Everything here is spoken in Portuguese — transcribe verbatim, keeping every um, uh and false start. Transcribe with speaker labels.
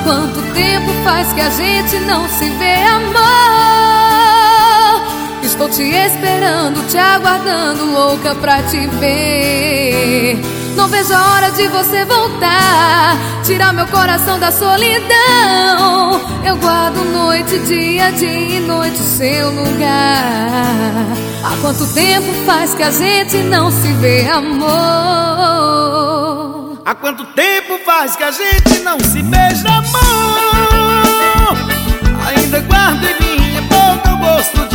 Speaker 1: quanto tempo faz que a gente não se vê, amor? Estou te esperando, te aguardando, louca pra te ver. Não vejo a hora de você voltar, tirar meu coração da solidão. Eu guardo noite, dia, dia e noite o seu lugar. Há quanto tempo faz que a gente não se vê, amor?
Speaker 2: Há quanto tempo faz que a gente não se beija, amor? Ainda guardo em minha boca o gosto